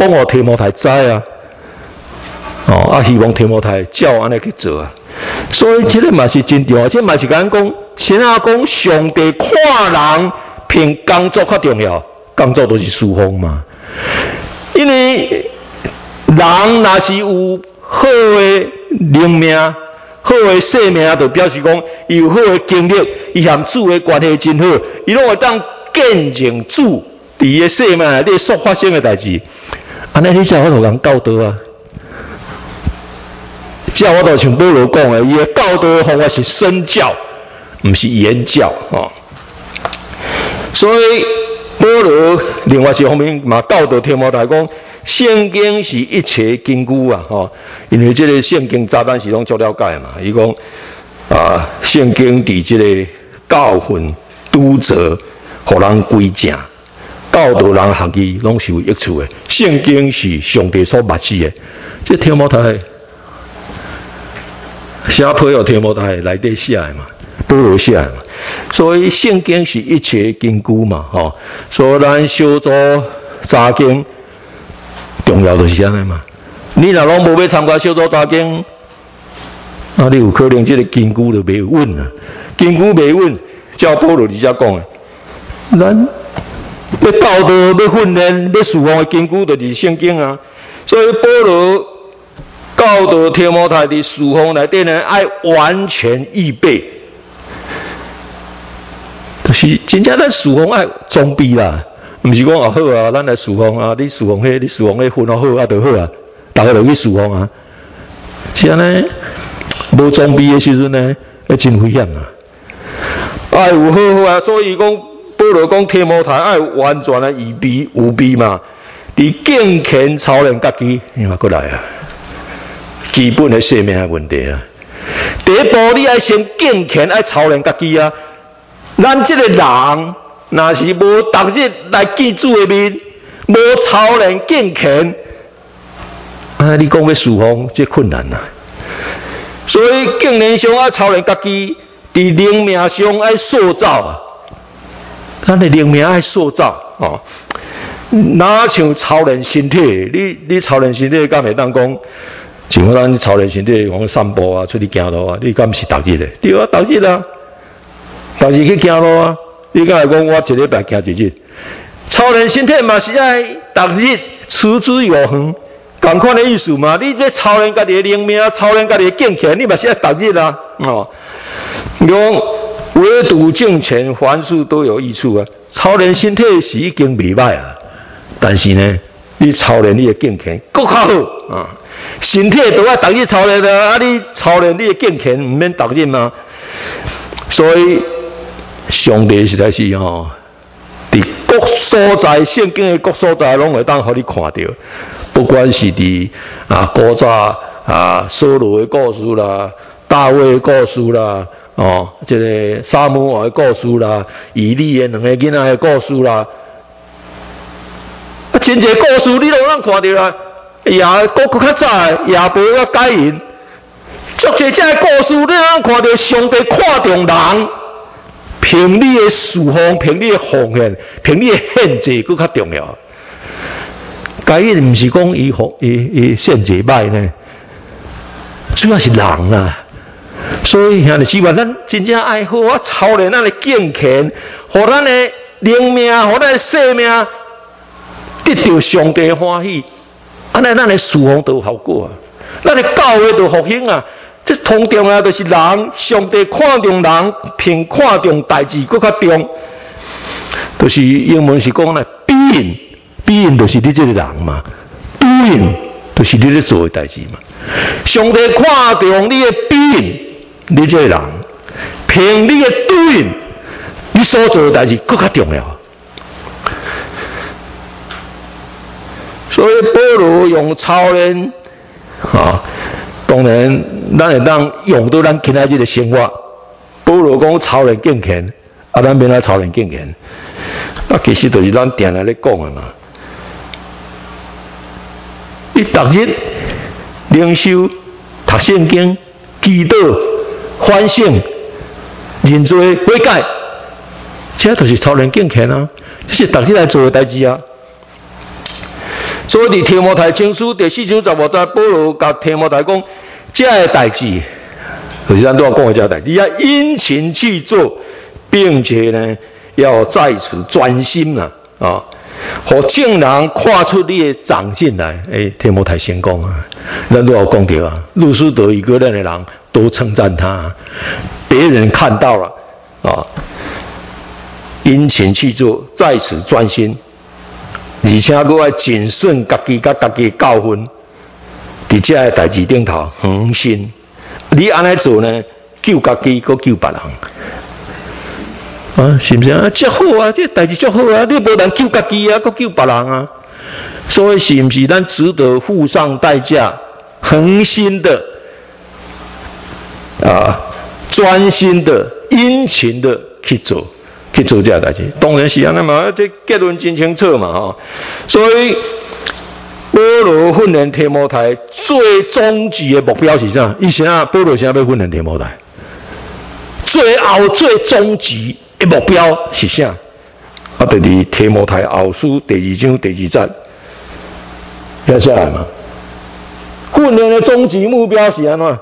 讲互提摩太知啊，哦，啊，希望提摩太照安尼去做啊。所以这个嘛是真重要，这嘛是讲讲，先啊讲上帝看人凭工作较重要，工作都是侍奉嘛。因为人若是有好的灵命、好的生命，就表示讲伊有好的经历，伊和主的关系真好，伊拢会当见证主伫伊的生命内底所发生的代志。安尼你才有法度人教导啊！只要我就像保罗讲的，伊的教导的方法是身教，唔是言教哦。所以保罗另外一方面嘛教导提摩太讲，圣经是一切根据啊，吼、哦，因为这个圣经早咱是拢足了解嘛。伊讲啊，圣经伫这个教训、督责，互人归正，教导人学义，拢是有益处的。圣经是上帝所默示的，这提摩太。写批予提摩太内底写的嘛，保罗写的嘛，所以圣经是一切根据嘛，吼、哦，所以咱小组查经重要就是安尼嘛。你若拢无要参加小组查经，啊，你有可能这个根据就袂稳啊，根据袂稳，照保罗伫遮讲的，咱要教导、要训练、要侍奉的根据就是圣经啊，所以保罗。教导提摩太的侍奉内底呢，爱完全预备，就是真正咱侍奉爱装备啦，唔是讲啊好啊，咱来侍奉啊，你侍奉迄，你侍奉迄分好啊就好啊，大家就去侍奉啊。这呢无装备的时阵呢，要真危险啊！爱有好好啊，所以讲保罗讲提摩太爱完全的预备有备嘛，伫敬虔操练家己，你话过来啊。基本的生命的问题啊！第一步，你爱先敬虔，爱操练家己啊。咱这个人，若是无逐日来见主的面，无操练敬虔，啊，你讲要侍奉，这困难啊。所以敬虔上爱操练家己，伫灵命上爱塑造啊。咱的灵命爱塑造哦，哪像操练身体？你你操练身体，敢会当讲？像咱操练身体，讲散步啊，出去行路啊，你敢是逐日的？对啊，逐日啊，逐日去行路啊。你敢会讲我一礼拜行一日？操练身体嘛是爱逐日持之有恒，同款的意思嘛。你要操练家己的灵命，操练家己的敬虔，你嘛是爱逐日啊。哦，讲唯独敬虔，凡事都有益处啊。操练身体是已经未歹啊，但是呢，你操练你的敬虔，更较好啊。身体都要逐日操练的，啊！你操练你的敬虔，唔免逐日嘛。所以上帝实在是吼，伫各所在圣经的各所在，拢会当互你看到。不管是伫啊古早啊扫罗的故事啦，大卫的故事啦，哦，这个撒母耳的故事啦，以利的两个囡仔的故事啦，啊，真侪故事你拢能看到啦。也搁搁较早，也无要改因，足侪这故事，你通看到上帝看重人，凭你的侍奉，凭你的奉献，凭你的献祭，搁较重要。改因毋是讲伊奉伊伊献祭歹呢，主要是人啊。所以兄弟姊妹，咱真正爱好啊操练咱的敬虔，互咱的灵命，互咱的生命得到上帝的欢喜。安尼咱的侍奉都有效果啊，咱的教会都复兴啊。这通重要就是人，上帝看重人，凭看重代志搁较重。就是英文是讲呢 ，being，being 就是你这个人嘛 ，doing 就是你咧做的代志嘛。上帝看重你的 being， 你这个人，凭你的 doing， 你所做的代志搁较重要。所以保罗用操练，啊，当然咱会当用到咱今仔日的生活。保罗讲操练敬虔，啊，咱免来操练敬虔。啊，其实就是咱定来咧讲的嘛。你逐日灵修、读圣经、祈祷、反省、认罪、悔改，这就是操练敬虔啊！这是逐日来做的代志啊。 所以伫提摩太前书第四章十五节，保罗甲提摩太讲，这个代志，就是咱都要讲的这个代志，你要殷勤去做，并且呢，要在此专心啊，啊，互众人看出你的长进来。诶，提摩太先讲啊，咱都要讲到啊，路斯德一个人的人都称赞他，别人看到了啊，殷勤去做，在此专心。而且佫要谨慎家己甲家己的教训，伫这个代志顶头恒心。你安尼做呢，救家己，佫救别人，啊，是不是啊？足好啊，这代志足好啊！你无能救家己啊，佫救别人啊，所以是不是咱值得付上代价，恒心的啊，专心的、殷勤的去做？去做这代志，当然是安尼嘛，这结论真清楚嘛吼。所以保罗训练提摩太最终极的目标是啥？以前啊，保罗现在要训练提摩太，最后最终极的目标是啥？啊，就是提摩太后书第二章第二节，写下来嘛。训练的终极目标是安怎？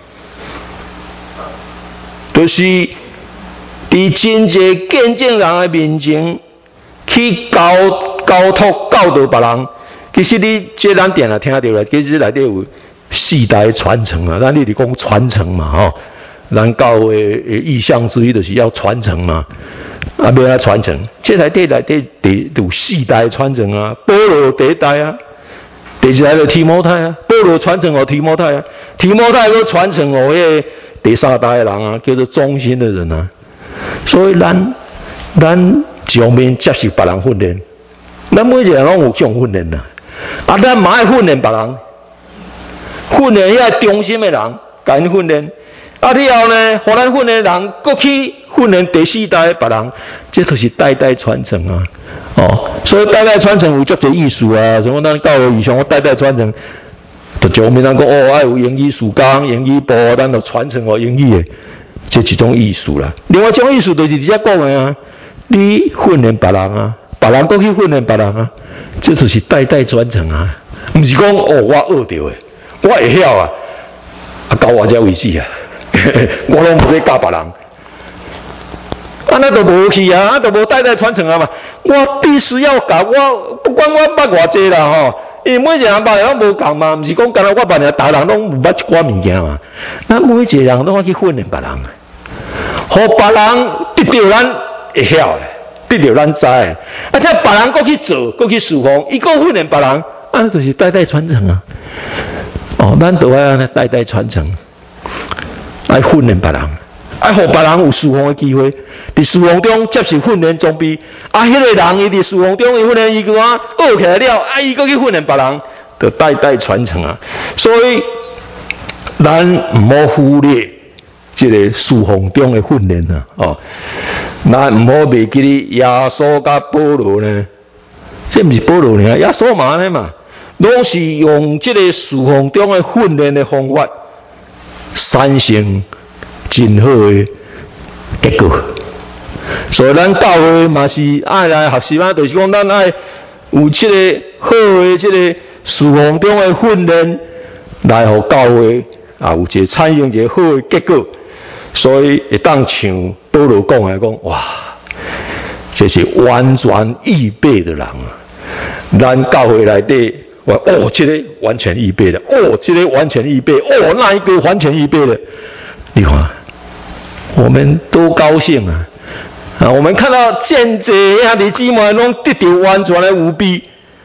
就是。伫真侪见证人的面前去交交托教导别人，其实你这咱定也听到啦，其实内底有世代传承啊，咱你是讲传承嘛吼，咱教会的意向之一就是要传承嘛，啊要来传承，这内底内底第有世代传承啊，保罗第一代啊，第二代就提摩太啊，保罗传承给提摩太啊，提摩太又传承给迄个第三代的人啊，叫做忠心的人啊。所以咱咱一方面接受别人训练，咱每一个人拢有这种训练啦。啊，咱嘛爱训练别人，训练遐忠心的人，甲因训练。啊，了后呢，互咱训练的人，过去训练第四代别人，这就是代代传承啊。哦，所以代代传承有足侪意思啊。像我咱教会以上，我代代传承，就上面人讲哦，爱有英语事工、英语部，咱就传承哦英语的。这一种意思啦，另外一种意思就是直接讲的啊，你训练别人啊，别人过去训练别人啊，这就是代代传承啊，不是讲哦我学到的，我会晓啊，啊到我这为止啊，我拢不会教别人，啊那都无去啊，啊都无代代传承啊嘛，我必须要教，我不管我捌偌济啦吼。因为每一个人捌的拢无共嘛，毋是讲干那我捌尔，大人拢有捌一寡物件嘛。咱每一个人拢要去训练别人，互别人得到咱会晓的，得到咱知的。啊，且别人过去做，过去侍奉，伊个训练别人，啊，就是代代传承啊。哦，咱都要安尼代代传承，爱训练别人，爱互别人有侍奉的机会。伫侍奉中接受训练装备，啊，迄、那个人伊伫侍奉中伊训练伊个啊，学起来了，啊，伊搁去训练别人，就代代传承啊。所以咱唔好忽略这个侍奉中的训练啊，哦，咱唔好袂记哩耶稣甲保罗呢，这毋是保罗呢，耶稣嘛呢嘛，拢是用这个侍奉中的训练的方法，产生真好的结果。所以咱教会嘛是爱来学习啊，就是讲咱爱有这个好的这个侍奉中的训练，来互教会啊有一个产生一个好的结果。所以会当像保罗讲来讲，哇，这是完全预备的人啊！咱教会内底，我哦，这个完全预备的，哦，这个完全预备，哦，那一个完全预备的，你看，我们都高兴啊！啊，我们看到见者兄弟姊妹拢得到完全的无比，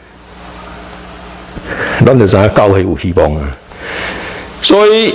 咱就知影教会有希望啊！所以，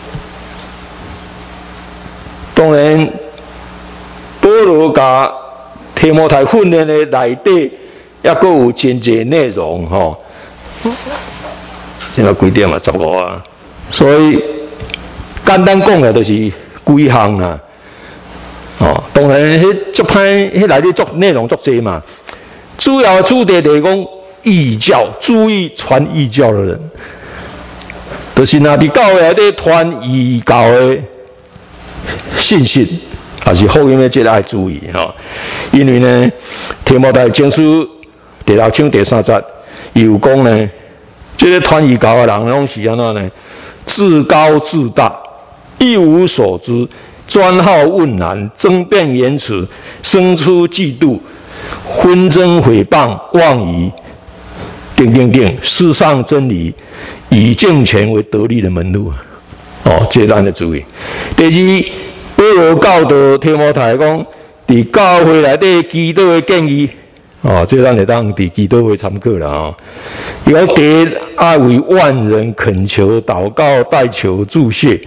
当然，保罗甲提摩太训练的内底，也阁有真侪内容吼。现在几点啊？十五啊。所以简单讲的，就是几项啦。哦，当然，迄足歹，迄内底足内容足侪嘛。主要主题就是讲异教，注意传异教的人，就是若伫教会内底传异教的信息，还是福音的，这个爱注意吼。因为呢，提摩太前书第六章第三节， 有讲呢，这个传语教的人拢是安怎呢？自高自大，一无所知，专好问难，争辩言辞，生出嫉妒，纷争诽谤，妄疑，定定定，世上真理，以政权为得利的门路。哦，这咱要注意。第二，保罗教导提摩太讲，伫教会内底基督的建议。哦，这咱会当伫基督会参考啦哦。伊讲第一，爱为万人恳求、祷告、代求、祝谢。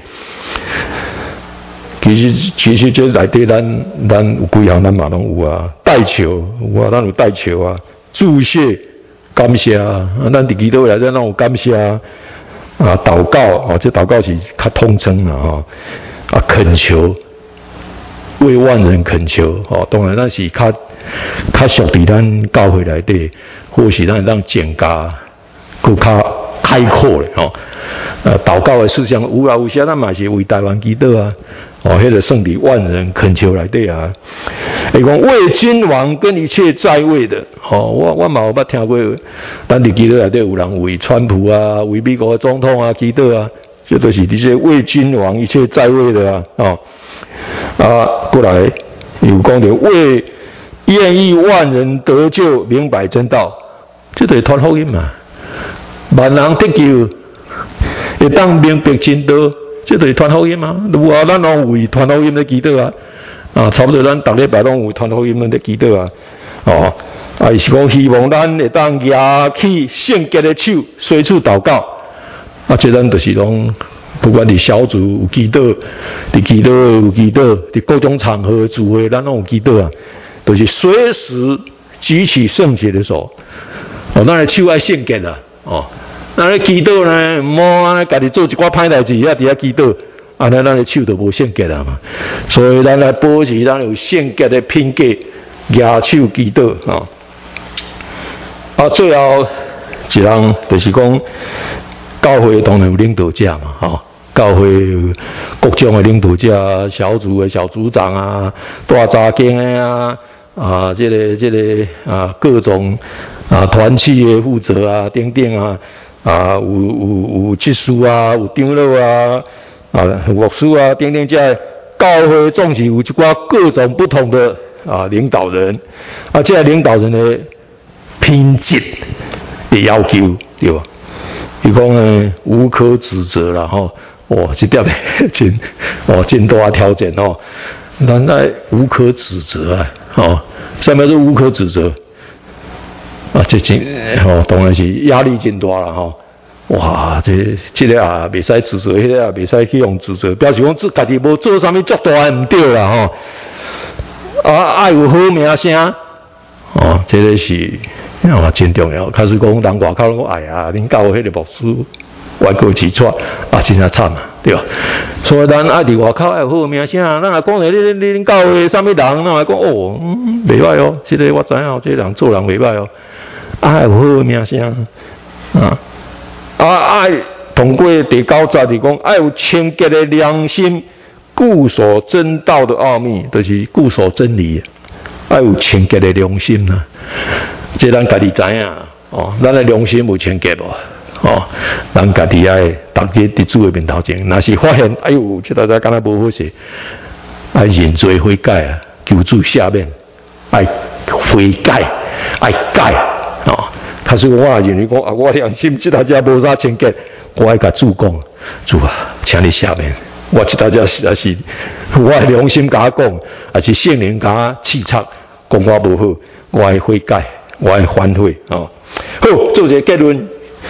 其实其实这内底咱咱有几项咱嘛拢有啊，代求有啊，咱有代求啊，祝谢、感谢啊，咱伫基督内底咱有感谢啊，啊祷告哦，这祷告是较通称啦吼，啊恳求，为万人恳求哦，当然咱是较。较属伫咱教会内底，或是咱让简加，更较开阔咧吼。呃，祷告的事项有啊，有些咱嘛是为台湾祈祷啊，哦，迄个圣伫万人恳求内底啊。伊讲为君王跟一切在位的，吼、哦，我我嘛有捌听过，咱伫祈祷内底有人为川普啊，为美国的总统啊祈祷啊，这都是这些为君王一切在位的啊，哦，啊，过来有讲着为。愿意万人得救，明白真道，这就是传福音嘛。万人得救，会当明白真道，这就是传福音嘛。有啊，咱拢为传福音在祈祷啊，啊，差不多咱逐礼拜拢有传福音在祈祷啊。哦，啊是讲希望咱会当举起圣洁的手，随处祷告。啊，这咱就是讲，不管伫小组有祈祷，伫祈祷有祈祷，伫各种场合聚会，咱拢有祈祷啊。就是随时举起圣洁的手，哦，咱的手爱圣洁啦，哦，咱咧祈祷呢，莫安尼家己做一寡歹代志，也伫遐祈祷，安尼咱的手就无圣洁啦嘛。所以咱来保持咱有圣洁的品格，举手祈祷啊。啊，最后一人就是讲，教会当然有领导者嘛，吼、哦。教会各种的领导者、小组的小组长啊、大查经的啊、啊，这个这个啊，各种啊团契的负责啊、等等啊，啊有有有技术啊、有长老啊、啊牧师啊等等，这教会总是有一寡各种不同的啊领导人，啊，这领导人的品质的要求，对吧？伊讲呢，无可指责啦，吼。哇，这点真哦，真大挑战哦，咱来无可指责啊！哦，什么是无可指责？啊，这真哦，当然是压力真大啦！吼、哦，哇，这这个啊，袂使指责，迄、那个啊，袂使去用指责，表示讲自家己无做啥物作大诶，唔对啦！吼、哦，啊，爱有好名声，哦，这个是啊，真重要。开始讲人外口讲，哎呀，恁教迄个牧师。外国起错啊，真正惨啊，对吧？所以咱爱伫外口爱有好名声，咱来讲诶，恁恁教会啥物人，咱来讲哦，嗯，袂歹哦，即、这个我知影，即、这个人做人袂歹哦，爱有好名声啊，啊爱通过第九节是讲爱有清洁的良心，固守真道的奥秘，就是固守真理，爱有清洁的良心啊，这咱家己知影哦，咱的良心有清洁无？哦，咱家己爱逐日伫主的面头前，若是发现哎呦，这大家敢若无好势，爱认罪悔改啊，求主赦免，爱悔改，爱改哦。假使我也认为讲啊，我良心这大家无啥清洁，我爱甲主讲，主啊，请你赦免，我这大家实在是我的良心甲我讲，还是圣灵甲我刺插，讲我无好，我爱悔改，我爱反悔哦。好，做一个结论。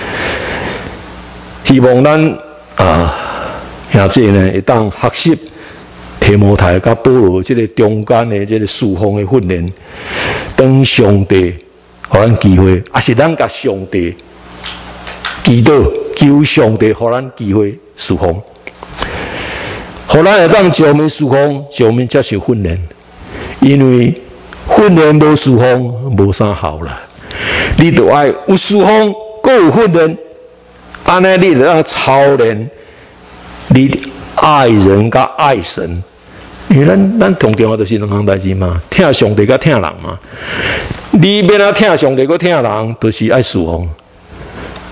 希望咱啊兄弟呢会当学习提摩太甲保罗这个中间的这个侍奉的训练，当上帝互咱机会，也是咱甲上帝祈祷，求上帝互咱机会侍奉，互咱会当上面侍奉，上面接受训练，因为训练无侍奉无啥好啦，你着爱有侍奉，阁有训练。安尼你就让操练你爱人甲爱神，因为咱咱同重要就是两项代志嘛，听上帝甲听人嘛。你免啊听上帝甲听人，就是爱侍奉。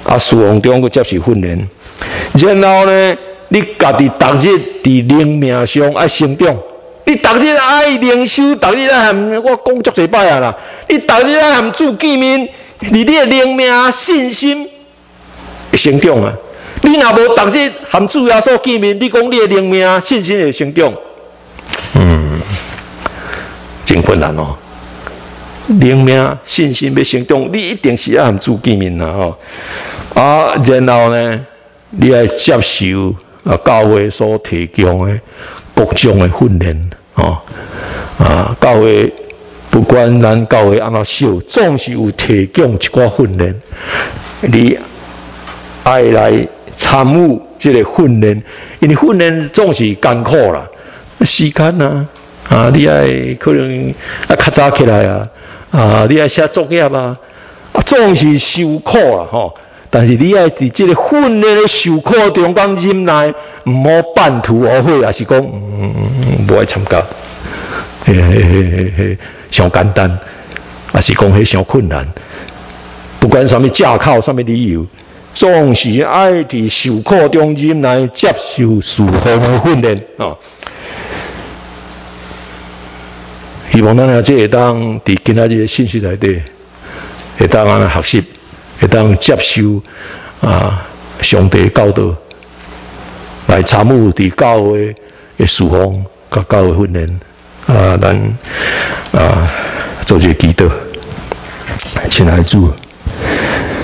啊，侍奉中去接受训练，然后呢，你家己逐日伫灵命上爱成长。你逐日爱灵修，逐日爱含我讲足侪摆啊啦。你逐日爱含主见面，而你的灵命信心会成长啊。你若无逐日含主耶稣见面，你讲你的灵命信心会成长，嗯，真困难哦。灵命信心要成长，你一定是要含主见面啦吼。啊，然后呢，你要接受啊教会所提供的各种的训练。哦，啊，教会不管咱教会安怎小，总是有提供一寡训练，你爱来参与这个训练，因为训练总是艰苦啦，时间啊，啊，你爱可能啊较早起来啊，啊，你爱写作业啊，啊，总是受苦啦吼。但是你爱伫这个训练的受苦中间忍耐，唔好半途而废，也是讲嗯无爱参加，嘿嘿嘿嘿嘿，上简单，也是讲迄上困难。不管什么借口、什么理由，总是爱伫受苦中忍耐，接受侍奉的训练啊。希望咱啊，这会当伫今仔日的信息内底，会当安尼学习。会当接受啊上帝教导，来参与伫教会的侍奉、甲教会训练啊，咱啊做一个祈祷，亲爱的主。